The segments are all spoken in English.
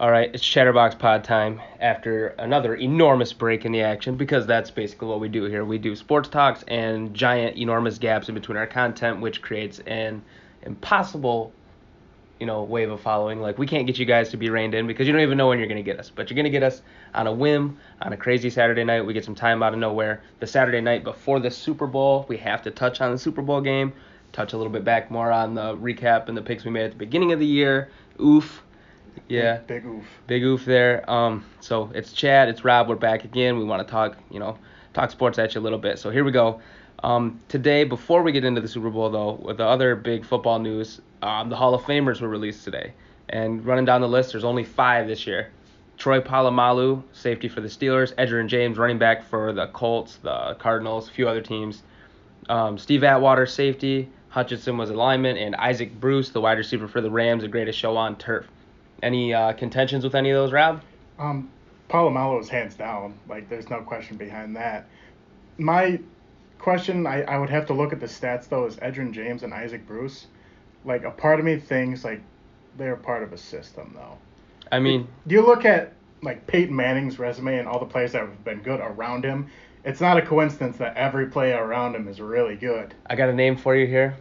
All right, it's Chatterbox Pod time after another enormous break in the action because that's basically what we do here. We do sports talks and giant, enormous gaps in between our content, which creates an impossible, wave of following. Like, we can't get you guys to be reined in because you don't even know when you're going to get us. But you're going to get us on a whim, on a crazy Saturday night. We get some time out of nowhere. The Saturday night before the Super Bowl, we have to touch on the Super Bowl game, touch a little bit back more on the recap and the picks we made at the beginning of the year. Oof. Yeah. Big oof. Big oof there. So it's Chad, it's Rob, we're back again. We want to talk sports at you a little bit. So here we go. Today, before we get into the Super Bowl, though, with the other big football news, the Hall of Famers were released today. And running down the list, there's only 5 this year. Troy Polamalu, safety for the Steelers. Edgerrin James, running back for the Colts, the Cardinals, a few other teams. Steve Atwater, safety. Hutchinson was a lineman. And Isaac Bruce, the wide receiver for the Rams, the greatest show on turf. Any contentions with any of those, Rob? Polamalu is hands down. Like, there's no question behind that. My question, I would have to look at the stats, though, is Edgerrin James and Isaac Bruce. Like, a part of me thinks, like, they're part of a system, though. I mean... Do you look at, like, Peyton Manning's resume and all the players that have been good around him? It's not a coincidence that every player around him is really good. I got a name for you here.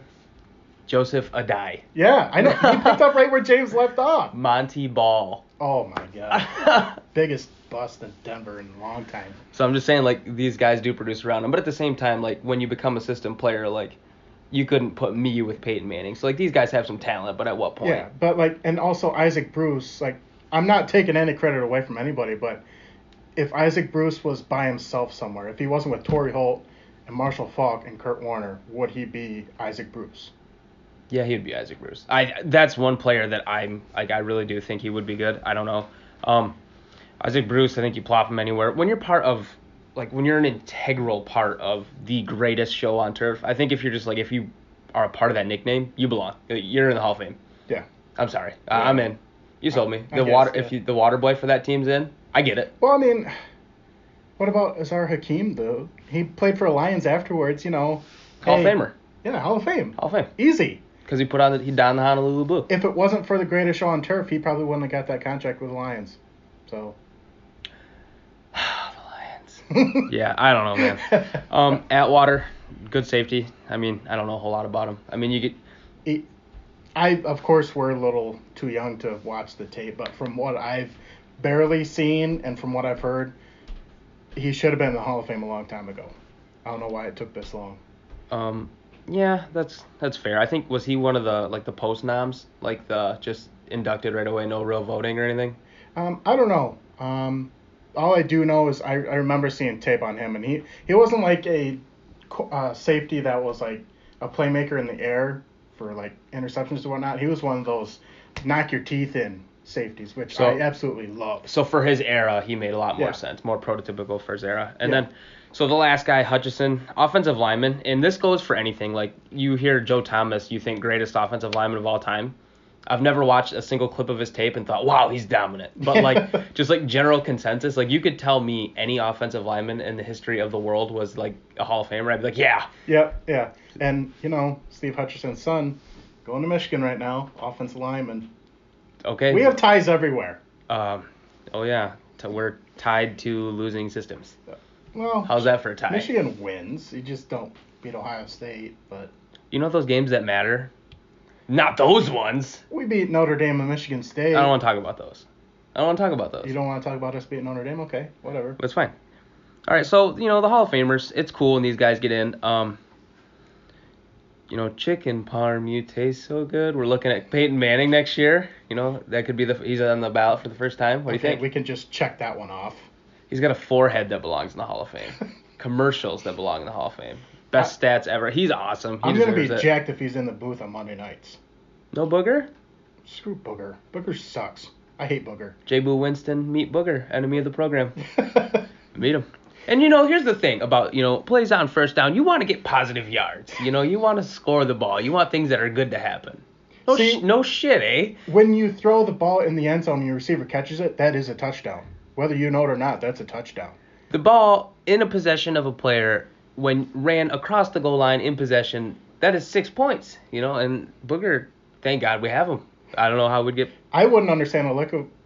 Joseph Adai. Yeah, I know. He picked up right where James left off. Monty Ball. Oh, my God. Biggest bust in Denver in a long time. So I'm just saying, like, these guys do produce around him. But at the same time, like, when you become a system player, like, you couldn't put me with Peyton Manning. So, like, these guys have some talent, but at what point? Yeah, but, like, and also Isaac Bruce, like, I'm not taking any credit away from anybody, but if Isaac Bruce was by himself somewhere, if he wasn't with Torrey Holt and Marshall Faulk and Kurt Warner, would he be Isaac Bruce? Yeah, he would be Isaac Bruce. That's one player that I really do think he would be good. I don't know. Isaac Bruce, I think you plop him anywhere. When you're part of, like, when you're an integral part of the greatest show on turf, I think if you are a part of that nickname, you belong. You're in the Hall of Fame. Yeah. I'm sorry. Yeah. I'm in. You sold me. If the water boy for that team's in, I get it. Well, I mean, what about Azar Hakim, though? He played for Lions afterwards, Hall of Famer. Yeah, Hall of Fame. Hall of Fame. Easy. Because he donned the Honolulu Blue. If it wasn't for the greatest show on turf, he probably wouldn't have got that contract with the Lions. So. The Lions. Yeah, I don't know, man. Atwater, good safety. I mean, I don't know a whole lot about him. I mean, you get. Of course, we're a little too young to watch the tape, but from what I've barely seen and from what I've heard, he should have been in the Hall of Fame a long time ago. I don't know why it took this long. Yeah, that's fair. I think, was he one of the post noms, like the just inducted right away, no real voting or anything? I don't know. All I do know is I remember seeing tape on him, and he wasn't like a safety that was like a playmaker in the air for like interceptions and whatnot. He was one of those knock your teeth in safeties, which I absolutely love. So for his era, he made a lot more sense, more prototypical for his era. And then, so the last guy, Hutchinson, offensive lineman, and this goes for anything. Like, you hear Joe Thomas, you think greatest offensive lineman of all time. I've never watched a single clip of his tape and thought, wow, he's dominant. But, like, just, like, general consensus, like, you could tell me any offensive lineman in the history of the world was, like, a Hall of Famer. I'd be like, yeah. Yeah. And, Steve Hutchinson's son going to Michigan right now, offensive lineman. Okay. We have ties everywhere. Yeah. We're tied to losing systems. Well, how's that for a tie? Michigan wins. You just don't beat Ohio State, but... You know those games that matter? Not those ones. We beat Notre Dame and Michigan State. I don't want to talk about those. You don't want to talk about us beating Notre Dame? Okay, whatever. That's fine. All right, so, the Hall of Famers, it's cool when these guys get in. Chicken parm, you taste so good. We're looking at Peyton Manning next year. That could be he's on the ballot for the first time. What do you think? We can just check that one off. He's got a forehead that belongs in the Hall of Fame. Commercials that belong in the Hall of Fame. Best stats ever. He's awesome. I'm going to be jacked if he's in the booth on Monday nights. No Booger? Screw Booger. Booger sucks. I hate Booger. J. Boo Winston, meet Booger, enemy of the program. Meet him. And, here's the thing about, plays on first down. You want to get positive yards. You want to score the ball. You want things that are good to happen. No shit, eh? When you throw the ball in the end zone and your receiver catches it, that is a touchdown. Whether you know it or not, that's a touchdown. The ball in a possession of a player, when ran across the goal line in possession, that is 6 points, and Booger, thank God we have him. I don't know how we'd get... I wouldn't understand a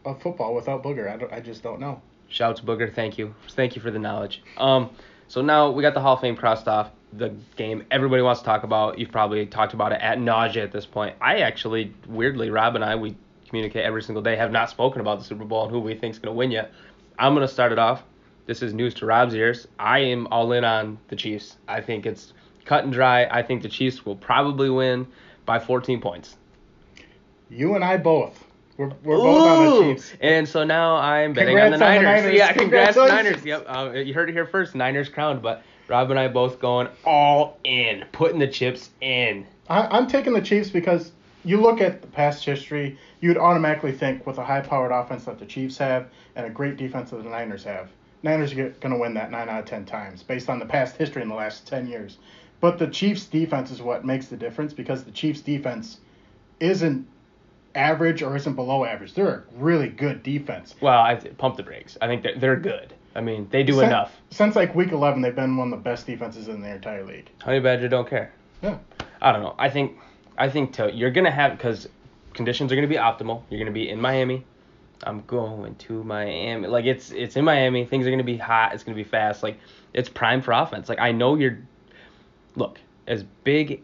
of football without Booger. I just don't know. Shouts Booger, thank you. Thank you for the knowledge. So now we got the Hall of Fame crossed off. The game everybody wants to talk about. You've probably talked about it at nausea at this point. I actually, weirdly, Rob and I, we communicate every single day, have not spoken about the Super Bowl and who we think is going to win yet. I'm going to start it off. This is news to Rob's ears. I am all in on the Chiefs. I think it's cut and dry. I think the Chiefs will probably win by 14 points. You and I both. We're both on the Chiefs. And so now I'm betting on the Niners. Yeah, congrats Niners. Yep, you heard it here first. Niners crowned, but Rob and I both going all in, putting the chips in. I'm taking the Chiefs because you look at the past history, you'd automatically think with a high-powered offense that the Chiefs have and a great defense that the Niners have, Niners are going to win that 9 out of 10 times based on the past history in the last 10 years. But the Chiefs' defense is what makes the difference because the Chiefs' defense isn't average or isn't below average. They're a really good defense. Well, I pump the brakes. I think they're good. I mean, they do enough. Since like week 11, they've been one of the best defenses in the entire league. Honey Badger don't care. Yeah. I don't know. I think you're gonna have, because conditions are gonna be optimal. You're gonna be in Miami. I'm going to Miami. Like it's in Miami. Things are gonna be hot. It's gonna be fast. Like it's prime for offense. Like I know look, as big,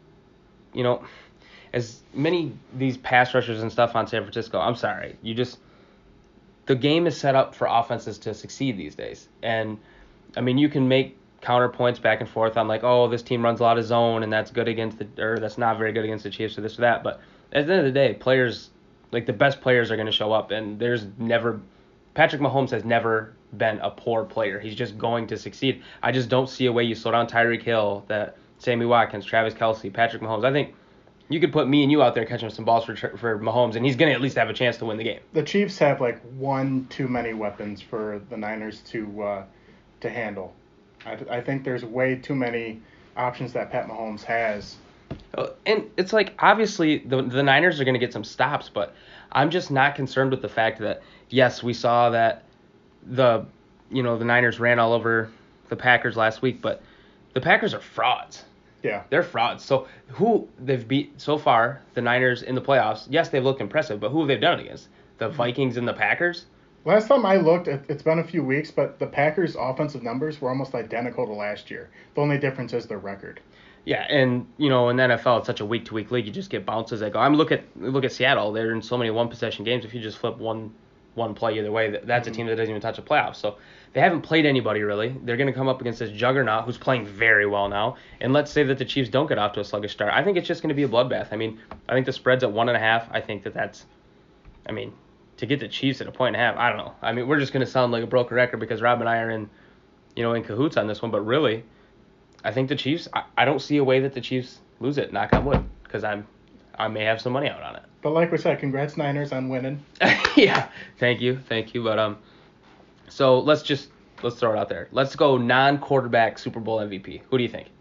as many these pass rushers and stuff on San Francisco, I'm sorry. The game is set up for offenses to succeed these days. And, I mean, you can make counterpoints back and forth on like, oh, this team runs a lot of zone and that's good or that's not very good against the Chiefs or this or that. But at the end of the day, players, like the best players are going to show up. And Patrick Mahomes has never been a poor player. He's just going to succeed. I just don't see a way you slow down Tyreek Hill, that Sammy Watkins, Travis Kelce, Patrick Mahomes. I think you could put me and you out there catching some balls for Mahomes, and he's going to at least have a chance to win the game. The Chiefs have like one too many weapons for the Niners to handle. I think there's way too many options that Pat Mahomes has. And it's like, obviously, the Niners are going to get some stops, but I'm just not concerned with the fact that, yes, we saw that the Niners ran all over the Packers last week, but the Packers are frauds. Yeah. They're frauds. So who they've beat so far, the Niners in the playoffs, yes, they've looked impressive, but who have they done it against? The Vikings and the Packers? Last time I looked, it's been a few weeks, but the Packers' offensive numbers were almost identical to last year. The only difference is their record. Yeah, and, in the NFL, it's such a week-to-week league. You just get bounces that go. Look at Seattle. They're in so many one-possession games. If you just flip one play either way, that's a team that doesn't even touch the playoffs. So they haven't played anybody really. They're going to come up against this juggernaut who's playing very well now. And let's say that the Chiefs don't get off to a sluggish start. I think it's just going to be a bloodbath. I mean, I think the spread's at 1.5. I think that's, to get the Chiefs at 1.5, I don't know. I mean, we're just going to sound like a broken record because Rob and I are in cahoots on this one. But really, I think the Chiefs, I don't see a way that the Chiefs lose it, knock on wood, because I may have some money out on it. But like we said, congrats Niners on winning. Yeah, thank you. But so let's throw it out there. Let's go non-quarterback Super Bowl MVP. Who do you think?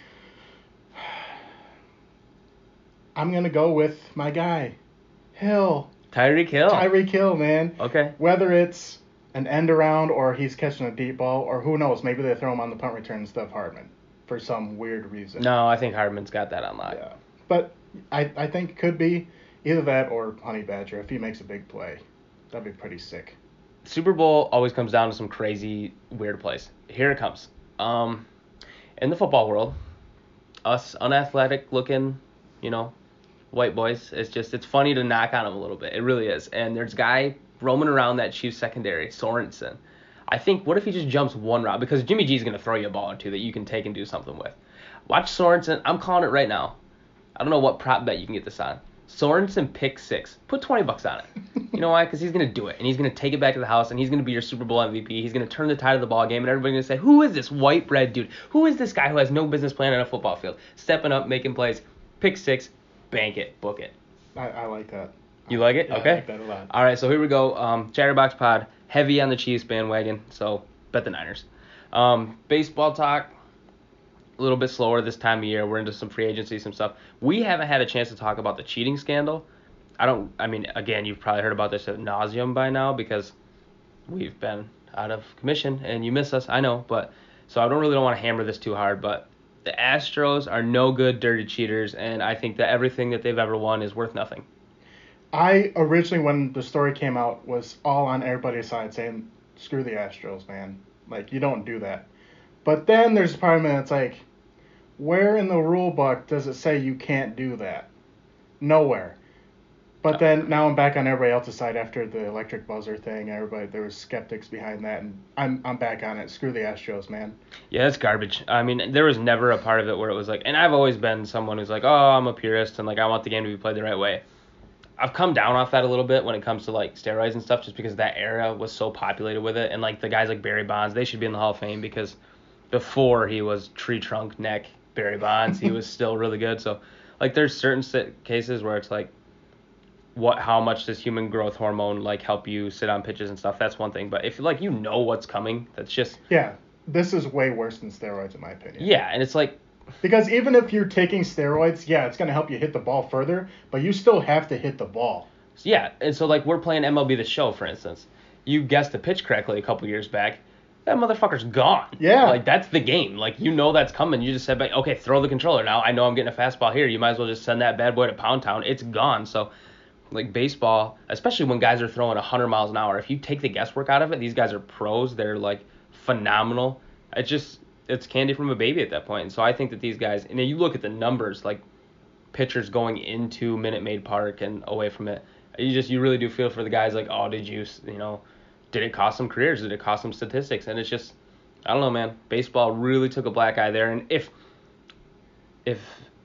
I'm gonna go with my guy, Hill. Tyreek Hill. Tyreek Hill, man. Okay. Whether it's an end around or he's catching a deep ball, or who knows, maybe they throw him on the punt return instead of Hardman for some weird reason. No, I think Hardman's got that on lock. Yeah, but I think it could be either that or Honey Badger. If he makes a big play, that'd be pretty sick. Super Bowl always comes down to some crazy, weird plays. Here it comes. In the football world, us unathletic looking, white boys, it's funny to knock on them a little bit. It really is. And there's a guy roaming around that Chiefs secondary, Sorensen. I think, what if he just jumps one route? Because Jimmy G's going to throw you a ball or two that you can take and do something with. Watch Sorensen. I'm calling it right now. I don't know what prop bet you can get this on. Sorensen pick 6. Put $20 on it. You know why? Because he's going to do it. And he's going to take it back to the house. And he's going to be your Super Bowl MVP. He's going to turn the tide of the ball game. And everybody's going to say, who is this white bread dude? Who is this guy who has no business playing on a football field? Stepping up, making plays. Pick 6. Bank it. Book it. I like that. You like it? Yeah, okay. I like that a lot. All right, so here we go. Chatterbox Pod, heavy on the Chiefs bandwagon, so bet the Niners. Baseball talk, a little bit slower this time of year. We're into some free agency, some stuff. We haven't had a chance to talk about the cheating scandal. Again, you've probably heard about this ad nauseum by now because we've been out of commission and you miss us, I know. But so I don't want to hammer this too hard, but the Astros are no good dirty cheaters, and I think that everything that they've ever won is worth nothing. I originally, when the story came out, was all on everybody's side saying, screw the Astros, man. Like, you don't do that. But then there's a part of me that's like, where in the rule book does it say you can't do that? Nowhere. But then now I'm back on everybody else's side after the electric buzzer thing. Everybody, there was skeptics behind that, and I'm back on it. Screw the Astros, man. Yeah, it's garbage. I mean, there was never a part of it where it was like, and I've always been someone who's like, oh, I'm a purist and like I want the game to be played the right way. I've come down off that a little bit when it comes to like steroids and stuff, just because that era was so populated with it, and like the guys like Barry Bonds, they should be in the Hall of Fame because before he was tree trunk neck Barry Bonds, he was still really good. So like there's certain cases where it's like, how much does human growth hormone like help you sit on pitches and stuff? That's one thing. But if like you know what's coming, that's just Yeah, this is way worse than steroids in my opinion. yeah, and it's like because even if you're taking steroids, yeah, it's gonna help you hit the ball further, but you still have to hit the ball. yeah, and so like we're playing MLB The Show, for instance. You guessed the pitch correctly a couple years back. That motherfucker's gone. Yeah. Like that's the game. Like you know that's coming. You just said, okay, throw the controller now. I know I'm getting a fastball here. You might as well just send that bad boy to Pound Town. It's gone. So like baseball, especially when guys are throwing 100 miles an hour, if you take the guesswork out of it, these guys are pros. They're like phenomenal. It's candy from a baby at that point. And so I think that these guys, and then you look at the numbers, like pitchers going into Minute Maid Park and away from it, you really do feel for the guys like, oh, did it cost them careers? Did it cost them statistics? And it's just, I don't know, man. Baseball really took a black eye there. And if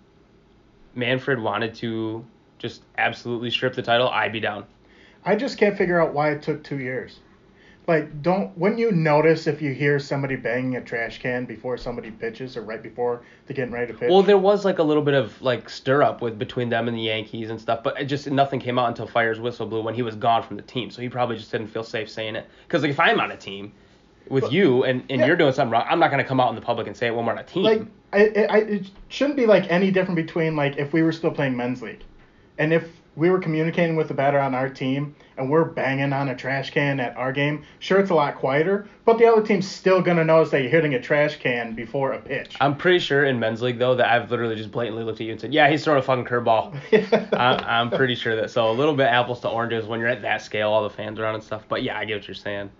Manfred wanted to just absolutely strip the title, I'd be down. I just can't figure out why it took 2 years. Like, wouldn't you notice if you hear somebody banging a trash can before somebody pitches or right before they're getting ready to pitch? Well, there was like a little bit of like stir up between them and the Yankees and stuff, but nothing came out until Fire's whistle blew when he was gone from the team. So he probably just didn't feel safe saying it. Because like if I'm on a team with you and yeah. you're doing something wrong, I'm not gonna come out in the public and say it when we're on a team. Like, it shouldn't be like any different between like if we were still playing men's league, and if we were communicating with the batter on our team and we're banging on a trash can at our game, sure, it's a lot quieter, but the other team's still going to notice that you're hitting a trash can before a pitch. I'm pretty sure in men's league, though, that I've literally just blatantly looked at you and said, yeah, he's throwing a fucking curveball. I'm pretty sure that. So a little bit apples to oranges when you're at that scale, all the fans around and stuff. But yeah, I get what you're saying.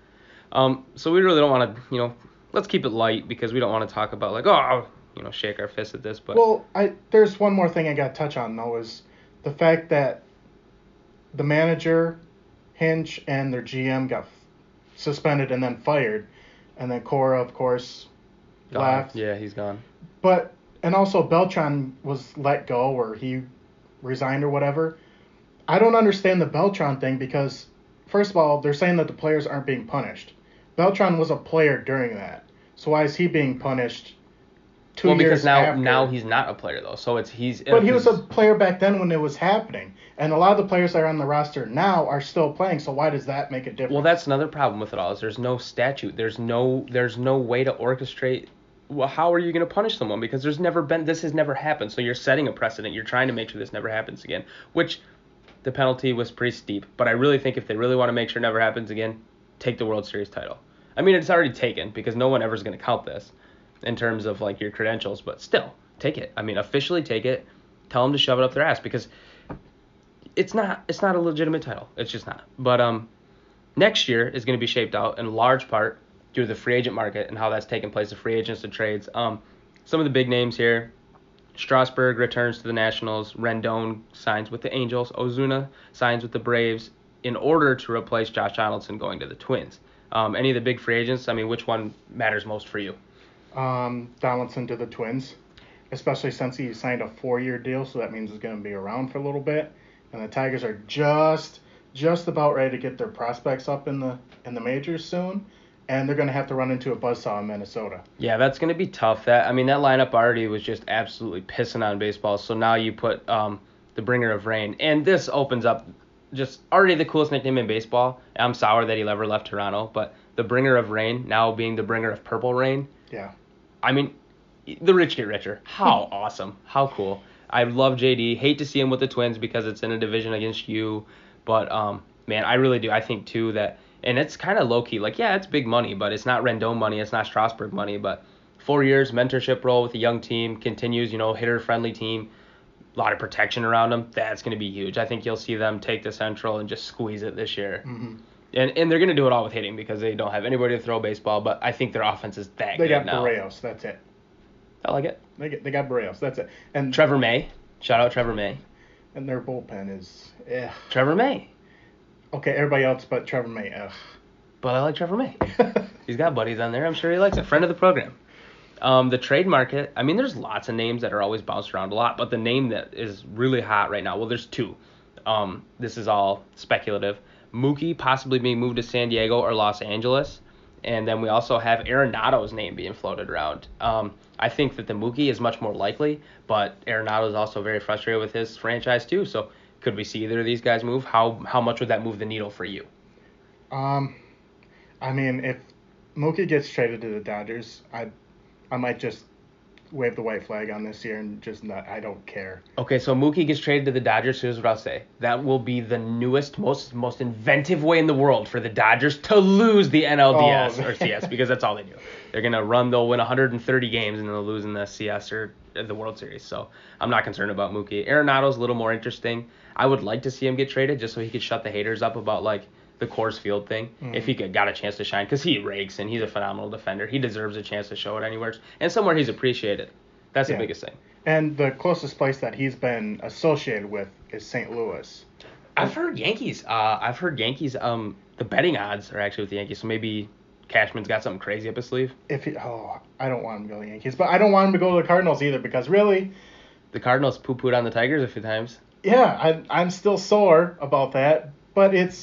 So we really don't want to, let's keep it light because we don't want to talk about like, shake our fist at this. But well, there's one more thing I got to touch on, though, is the fact that the manager, Hinch, and their GM got suspended and then fired, and then Cora, of course, left. Yeah, he's gone. And also Beltran was let go, or he resigned or whatever. I don't understand the Beltran thing because, first of all, they're saying that the players aren't being punished. Beltran was a player during that, so why is he being punished? 2 years because after? now he's not a player though, so he's. But he was a player back then when it was happening, and a lot of the players that are on the roster now are still playing. So why does that make a difference? Well, that's another problem with it all. Is there's no statute. There's no way to orchestrate. Well, how are you going to punish someone? Because this has never happened. So you're setting a precedent. You're trying to make sure this never happens again. Which the penalty was pretty steep. But I really think if they really want to make sure it never happens again, take the World Series title. I mean, it's already taken because no one ever is going to count this in terms of like your credentials, but still take it. I mean, officially take it. Tell them to shove it up their ass because it's not a legitimate title. It's just not. But next year is going to be shaped out in large part due to the free agent market and how that's taking place, the free agents and trades. Some of the big names here: Strasburg returns to the Nationals, Rendon signs with the Angels, Ozuna signs with the Braves in order to replace Josh Donaldson going to the Twins. Any of the big free agents? I mean, which one matters most for you? Donaldson to the Twins, especially since he signed a 4-year deal, so that means he's going to be around for a little bit. And the Tigers are just about ready to get their prospects up in the majors soon, and they're going to have to run into a buzzsaw in Minnesota. Yeah, that's going to be tough. That lineup already was just absolutely pissing on baseball. So now you put the bringer of rain, and this opens up just already the coolest nickname in baseball. I'm sour that he ever left Toronto, but the bringer of rain now being the bringer of purple rain. Yeah. I mean, the rich get richer. How awesome. How cool. I love JD. Hate to see him with the Twins because it's in a division against you. But, man, I really do. I think, too, that – and it's kind of low-key. Like, yeah, it's big money, but it's not Rendon money. It's not Strasburg money. But 4 years, mentorship role with a young team, continues, hitter-friendly team. a lot of protection around him. That's going to be huge. I think you'll see them take the Central and just squeeze it this year. Mm-hmm. And they're going to do it all with hitting because they don't have anybody to throw a baseball, but I think their offense is that They good got now. Barrios. That's it. I like it. They got Barrios. That's it. And Trevor May. Shout out Trevor May. And their bullpen is, Trevor May. Okay, everybody else but Trevor May. Ugh. But I like Trevor May. He's got buddies on there. I'm sure he likes it. Friend of the program. The trade market, I mean, there's lots of names that are always bounced around a lot, but the name that is really hot right now, well, there's two. This is all speculative. Mookie possibly being moved to San Diego or Los Angeles. And then we also have Arenado's name being floated around. I think that the Mookie is much more likely, but Arenado is also very frustrated with his franchise too. So could we see either of these guys move? How much would that move the needle for you? I mean, if Mookie gets traded to the Dodgers, I might just wave the white flag on this year and just not. I don't care. Okay, so Mookie gets traded to the Dodgers. Here's what I'll say: that will be the newest, most inventive way in the world for the Dodgers to lose the NLDS or CS because that's all they do. They're gonna run. They'll win 130 games and they'll lose in the CS or the World Series. So I'm not concerned about Mookie. Arenado's a little more interesting. I would like to see him get traded just so he could shut the haters up about like the Coors Field thing, if he got a chance to shine, because he rakes and he's a phenomenal defender. He deserves a chance to show it anywhere, and somewhere he's appreciated. That's the biggest thing. And the closest place that he's been associated with is St. Louis. I've heard Yankees. The betting odds are actually with the Yankees, so maybe Cashman's got something crazy up his sleeve. I don't want him to go to the Yankees, but I don't want him to go to the Cardinals either, because really, the Cardinals poo-pooed on the Tigers a few times. Yeah, I'm still sore about that, but it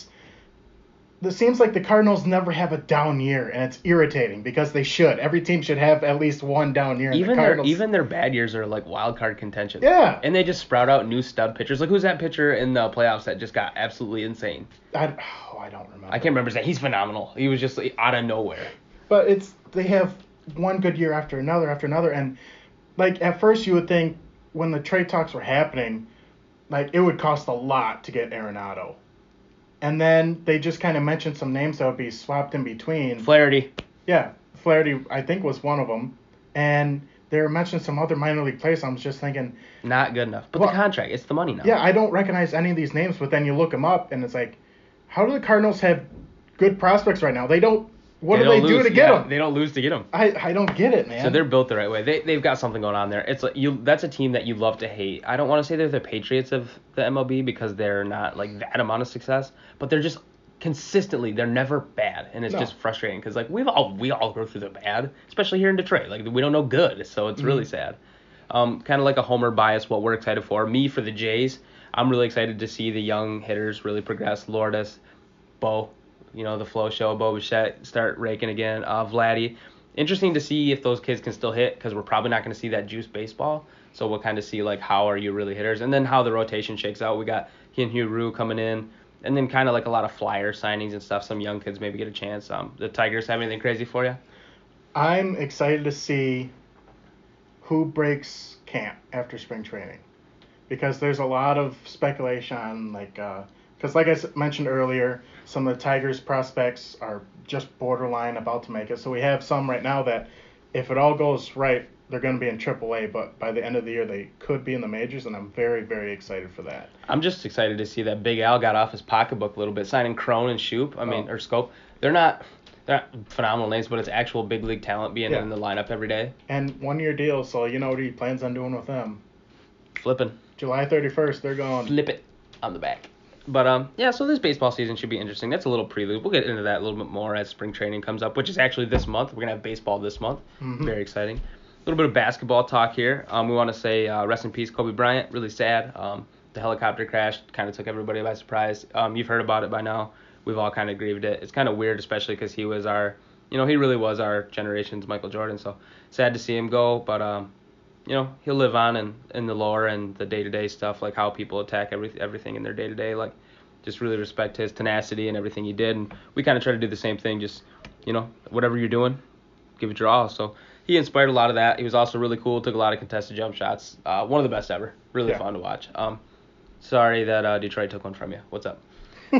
seems like the Cardinals never have a down year, and it's irritating because they should. Every team should have at least one down year. Even their bad years are like wild card contention. Yeah. And they just sprout out new stud pitchers. Like, who's that pitcher in the playoffs that just got absolutely insane? I don't remember. I can't remember his name. He's phenomenal. He was just like, out of nowhere. But they have one good year after another, and like at first you would think when the trade talks were happening, like it would cost a lot to get Arenado. And then they just kind of mentioned some names that would be swapped in between. Flaherty. Yeah, Flaherty, I think, was one of them. And they were mentioning some other minor league players. I was just thinking. Not good enough. But the contract, it's the money now. Yeah, I don't recognize any of these names, but then you look them up, and it's like, how do the Cardinals have good prospects right now? They don't. What do they do to get them? They don't lose to get them. I don't get it, man. So they're built the right way. They've got something going on there. It's like that's a team that you love to hate. I don't want to say they're the Patriots of the MLB because they're not like that amount of success, but they're just consistently they're never bad, and it's just frustrating because like we all go through the bad, especially here in Detroit. Like we don't know good, so it's really sad. Kind of like a homer bias. What we're excited for me for the Jays, I'm really excited to see the young hitters really progress. Lourdes, Bo. The Flow Show, Bo Bichette start raking again. Vladdy. Interesting to see if those kids can still hit because we're probably not going to see that juice baseball. So we'll kind of see like how are you really hitters and then how the rotation shakes out. We got Hyun-Hyu Ryu coming in and then kind of like a lot of flyer signings and stuff. Some young kids maybe get a chance. The Tigers have anything crazy for you? I'm excited to see who breaks camp after spring training because there's a lot of speculation on because like I mentioned earlier, some of the Tigers prospects are just borderline about to make it. So we have some right now that if it all goes right, they're going to be in AAA, but by the end of the year they could be in the majors, and I'm very, very excited for that. I'm just excited to see that Big Al got off his pocketbook a little bit, signing Crone and Shoop, or Scope. They're not phenomenal names, but it's actual big league talent being in the lineup every day. And 1 year deal, so you know what he plans on doing with them. Flipping. July 31st, they're going. Flip it on the back. But, so this baseball season should be interesting. That's a little prelude. We'll get into that a little bit more as spring training comes up, which is actually this month. We're going to have baseball this month. Mm-hmm. Very exciting. A little bit of basketball talk here. We want to say rest in peace, Kobe Bryant. Really sad. The helicopter crash kind of took everybody by surprise. You've heard about it by now. We've all kind of grieved it. It's kind of weird, especially because he was he really was our generation's Michael Jordan. So sad to see him go, but he'll live on in the lore and the day-to-day stuff, like how people attack everything in their day-to-day. Like, just really respect his tenacity and everything he did. And we kind of try to do the same thing. Just, whatever you're doing, give it your all. So he inspired a lot of that. He was also really cool. Took a lot of contested jump shots. One of the best ever. Really fun to watch. Sorry that Detroit took one from you. What's up?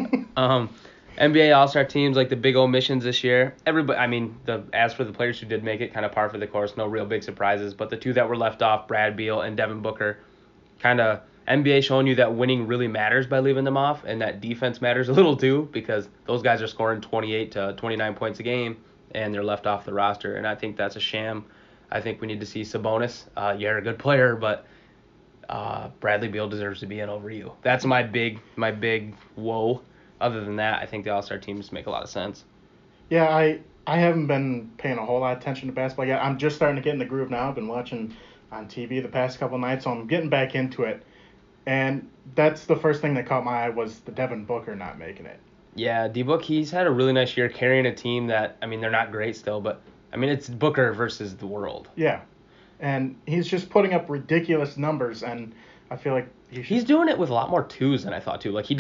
NBA All-Star teams, like the big omissions this year. Everybody, as for the players who did make it, kind of par for the course, no real big surprises. But the two that were left off, Brad Beal and Devin Booker, kind of NBA showing you that winning really matters by leaving them off, and that defense matters a little too, because those guys are scoring 28 to 29 points a game, and they're left off the roster, and I think that's a sham. I think we need to see Sabonis. You're a good player, but Bradley Beal deserves to be in over you. That's my big whoa. Other than that, I think the All-Star teams make a lot of sense. Yeah, I haven't been paying a whole lot of attention to basketball yet. I'm just starting to get in the groove now. I've been watching on TV the past couple nights, so I'm getting back into it. And that's the first thing that caught my eye was the Devin Booker not making it. Yeah, D-Book, he's had a really nice year carrying a team that, I mean, they're not great still, but, I mean, it's Booker versus the world. Yeah, and he's just putting up ridiculous numbers, and I feel like he's doing it with a lot more twos than I thought, too. Like, he's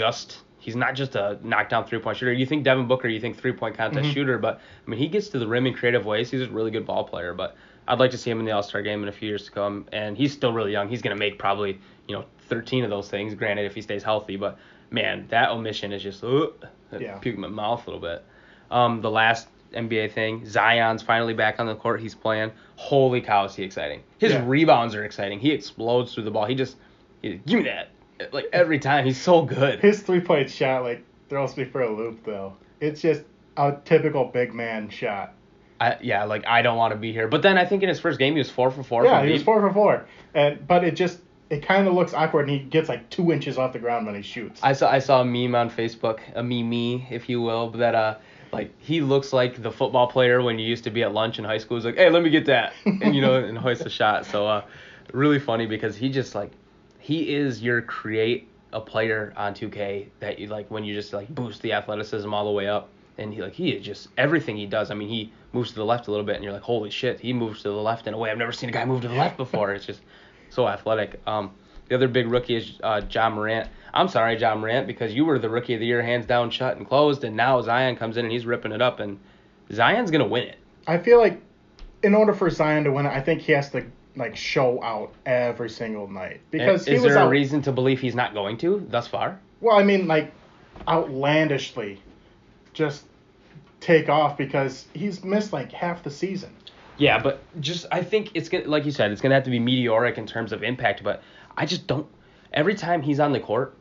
not just a knockdown three-point shooter. You think Devin Booker, you think three-point contest shooter, but, I mean, he gets to the rim in creative ways. He's a really good ball player, but I'd like to see him in the All-Star game in a few years to come, and he's still really young. He's going to make probably, 13 of those things, granted, if he stays healthy, but, man, that omission is just, puke my mouth a little bit. The last NBA thing, Zion's finally back on the court. He's playing. Holy cow, is he exciting. His rebounds are exciting. He explodes through the ball. Give me that. Like, every time. He's so good. His three-point shot, throws me for a loop, though. It's just a typical big man shot. I don't want to be here. But then I think in his first game, he was 4 for 4. Yeah, he was 4 for 4. But it kind of looks awkward, and he gets 2 inches off the ground when he shoots. I saw a meme on Facebook, a meme, if you will, that he looks like the football player when you used to be at lunch in high school. He's like, hey, let me get that, and hoist a shot. So really funny because he just he is your create a player on 2K that you when you just boost the athleticism all the way up, and he is just everything he does. I mean, he moves to the left a little bit, and you're like, holy shit, he moves to the left in a way I've never seen a guy move to the left before. It's just so athletic. The other big rookie is Ja Morant. I'm sorry, Ja Morant, because you were the rookie of the year, hands down, shut and closed, and now Zion comes in and he's ripping it up, and Zion's gonna win it. I feel like in order for Zion to win it, I think he has to show out every single night because is there a reason to believe he's not going to thus far? Well, I mean, outlandishly, just take off because he's missed half the season. Yeah, but I think it's gonna, like you said, it's gonna have to be meteoric in terms of impact. But I just don't. Every time he's on the court,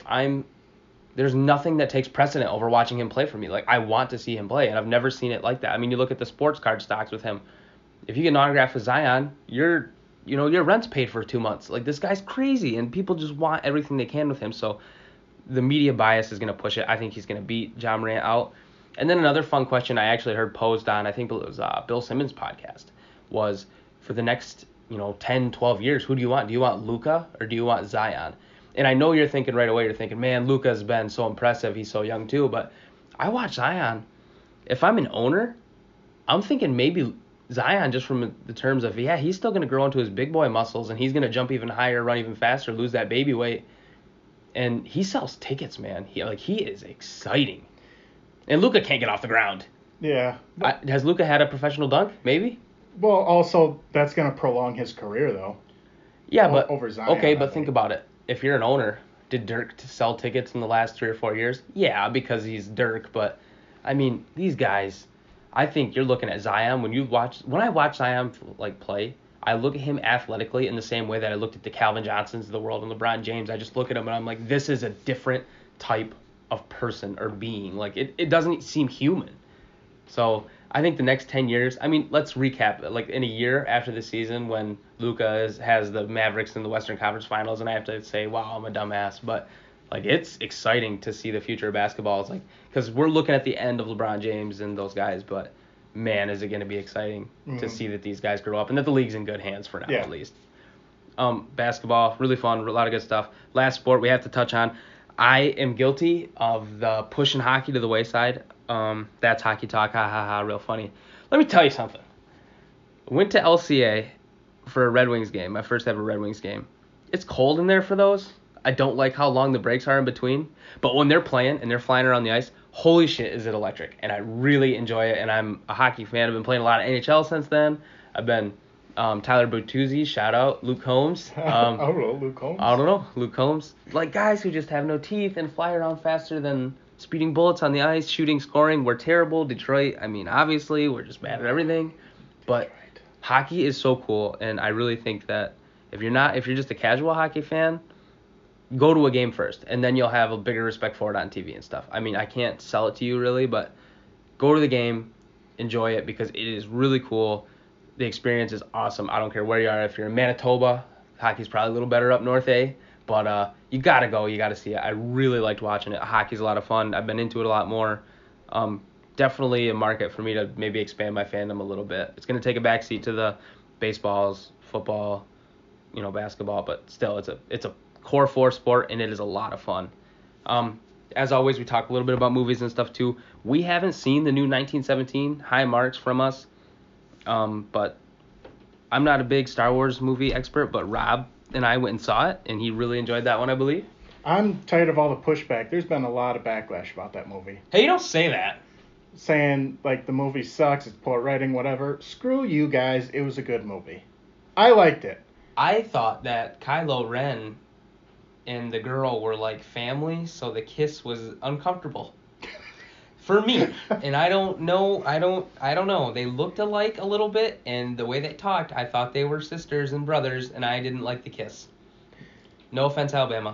there's nothing that takes precedent over watching him play for me. I want to see him play, and I've never seen it like that. I mean, you look at the sports card stocks with him. If you get an autograph with Zion, your rent's paid for 2 months. This guy's crazy, and people just want everything they can with him. So the media bias is gonna push it. I think he's gonna beat Ja Morant out. And then another fun question I actually heard posed on, I think it was Bill Simmons' podcast, was for the next 10, 12 years, who do you want? Do you want Luka or do you want Zion? And I know you're thinking right away, man, Luka's been so impressive. He's so young too. But I watch Zion. If I'm an owner, I'm thinking maybe Zion, just from the terms of, he's still going to grow into his big boy muscles, and he's going to jump even higher, run even faster, lose that baby weight. And he sells tickets, man. He is exciting. And Luka can't get off the ground. Yeah. Has Luka had a professional dunk? Maybe. Well, also that's going to prolong his career, though. Yeah, but over Zion. Okay, but think about it. If you're an owner, did Dirk sell tickets in the last 3 or 4 years? Yeah, because he's Dirk. But I mean, these guys. I think you're looking at Zion when I watch Zion play. I look at him athletically in the same way that I looked at the Calvin Johnsons of the world and LeBron James. I just look at him and I'm like, this is a different type of person or being. It doesn't seem human. So I think the next 10 years, I mean, let's recap. In a year after the season when Luka has the Mavericks in the Western Conference Finals, and I have to say, wow, I'm a dumbass. But it's exciting to see the future of basketball. It's because we're looking at the end of LeBron James and those guys, but man, is it going to be exciting to see that these guys grow up and that the league's in good hands for now, at least. Basketball, really fun, a lot of good stuff. Last sport we have to touch on. I am guilty of the pushing hockey to the wayside. That's hockey talk, ha ha ha, real funny. Let me tell you something. Went to LCA for a Red Wings game, my first ever Red Wings game. It's cold in there for those. I don't like how long the breaks are in between. But when they're playing and they're flying around the ice, holy shit, is it electric. And I really enjoy it. And I'm a hockey fan. I've been playing a lot of NHL since then. I've been Tyler Bertuzzi, shout out, Luke Combs. I don't know, Luke Combs. I don't know, Luke Combs. Guys who just have no teeth and fly around faster than speeding bullets on the ice, shooting, scoring. We're terrible. Detroit, I mean, obviously, we're just bad at everything. But hockey is so cool, and I really think that If you're just a casual hockey fan, go to a game first, and then you'll have a bigger respect for it on TV and stuff. I mean, I can't sell it to you really, but go to the game, enjoy it, because it is really cool. The experience is awesome. I don't care where you are. If you're in Manitoba, hockey's probably a little better up north, but you gotta go. You gotta see it. I really liked watching it. Hockey's a lot of fun. I've been into it a lot more. Definitely a market for me to maybe expand my fandom a little bit. It's gonna take a backseat to the baseballs, football, basketball, but still, it's a core 4 sport, and it is a lot of fun. As always, we talk a little bit about movies and stuff too. We haven't seen the new 1917. High marks from us. But I'm not a big Star Wars movie expert, but Rob and I went and saw it, and he really enjoyed that one, I believe. I'm tired of all the pushback. There's been a lot of backlash about that movie. Hey, you don't say that. Saying, like, the movie sucks, it's poor writing, whatever. Screw you guys, it was a good movie. I liked it. I thought that Kylo Ren and the girl were like family, so the kiss was uncomfortable. For me. And I don't know. They looked alike a little bit, and the way they talked, I thought they were sisters and brothers, and I didn't like the kiss. No offense, Alabama.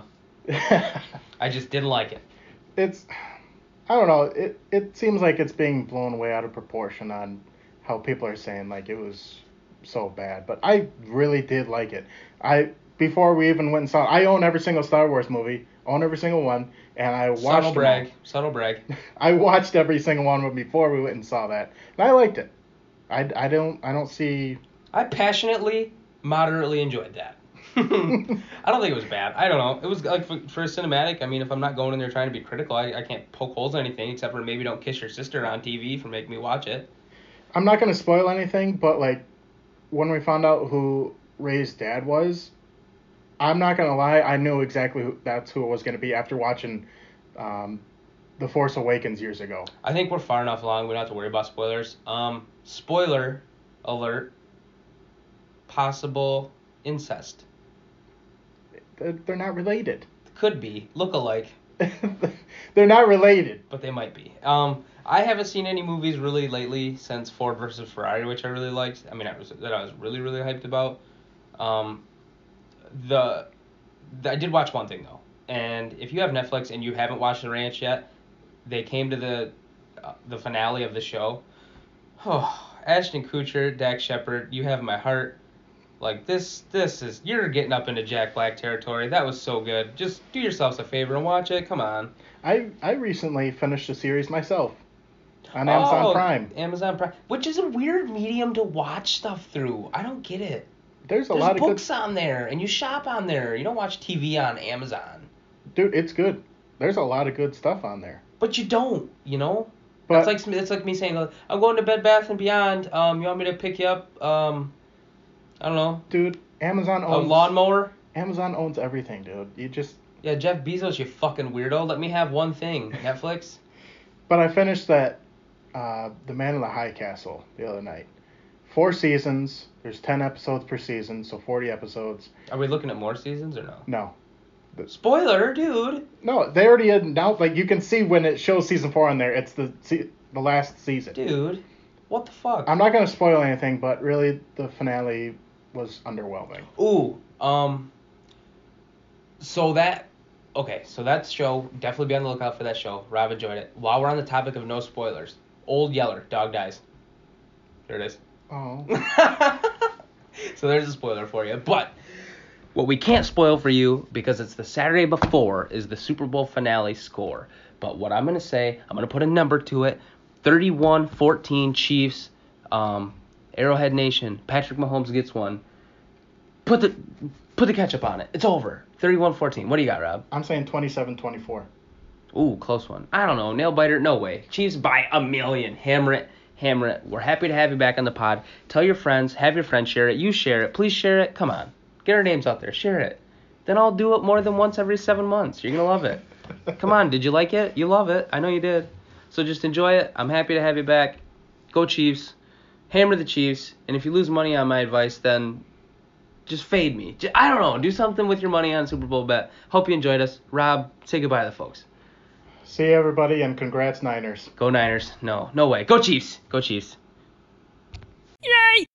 I just didn't like it. I don't know. It seems like it's being blown way out of proportion on how people are saying, like, it was so bad. But I really did like it. Before we even went and saw it, I own every single Star Wars movie. Own every single one. And I watched Subtle brag. I watched every single one of them before we went and saw that. And I liked it. I don't see... I passionately, moderately enjoyed that. I don't think it was bad. I don't know. It was like for a cinematic. I mean, if I'm not going in there trying to be critical, I can't poke holes in anything except for maybe don't kiss your sister on TV for making me watch it. I'm not going to spoil anything, but like when we found out who Rey's dad was, I'm not going to lie, I knew exactly that's who it was going to be after watching The Force Awakens years ago. I think we're far enough along. We don't have to worry about spoilers. Spoiler alert. Possible incest. They're not related. Could be. Look-alike. They're not related. But they might be. I haven't seen any movies really lately since Ford versus Ferrari, which I really liked. I mean, I was really, really hyped about. I did watch one thing, though. And if you have Netflix and you haven't watched The Ranch yet, they came to the finale of the show. Oh, Ashton Kutcher, Dax Shepard, you have my heart. Like, this is... You're getting up into Jack Black territory. That was so good. Just do yourselves a favor and watch it. Come on. I recently finished the series myself on Amazon Prime. Amazon Prime. Which is a weird medium to watch stuff through. I don't get it. There's a lot of books on there, and you shop on there. You don't watch TV on Amazon. Dude, it's good. There's a lot of good stuff on there. But you don't, But it's like me saying, I'm going to Bed Bath & Beyond. You want me to pick you up, I don't know. Dude, Amazon owns... A lawnmower? Amazon owns everything, dude. You just... Yeah, Jeff Bezos, you fucking weirdo. Let me have one thing. Netflix? But I finished that, The Man in the High Castle the other night. 4 seasons. There's 10 episodes per season, so 40 episodes. Are we looking at more seasons or no? No. Spoiler, dude. No, they already announced. Like, you can see when it shows season 4 on there, it's the last season. Dude, what the fuck? I'm not gonna spoil anything, but really, the finale was underwhelming. Ooh, so that show, definitely be on the lookout for that show. Rob enjoyed it. While we're on the topic of no spoilers, Old Yeller, dog dies. There it is. Oh. So there's a spoiler for you. But what we can't spoil for you, because it's the Saturday before, is the Super Bowl finale score. But what I'm going to say, I'm going to put a number to it. 31-14 Chiefs, Arrowhead Nation. Patrick Mahomes gets one. Put the ketchup on it. It's over. 31-14. What do you got, Rob? I'm saying 27-24. Ooh, close one. I don't know. Nail biter? No way. Chiefs by a million. Hammer it. Hammer it. We're happy to have you back on the pod. Tell your friends. Have your friends share it. You share it. Please share it. Come on. Get our names out there. Share it. Then I'll do it more than once every 7 months. You're going to love it. Come on. Did you like it? You love it. I know you did. So just enjoy it. I'm happy to have you back. Go Chiefs. Hammer the Chiefs. And if you lose money on my advice, then just fade me. I don't know. Do something with your money on Super Bowl bet. Hope you enjoyed us. Rob, say goodbye to the folks. See you, everybody, and congrats, Niners. Go Niners. No way. Go Chiefs. Go Chiefs. Yay!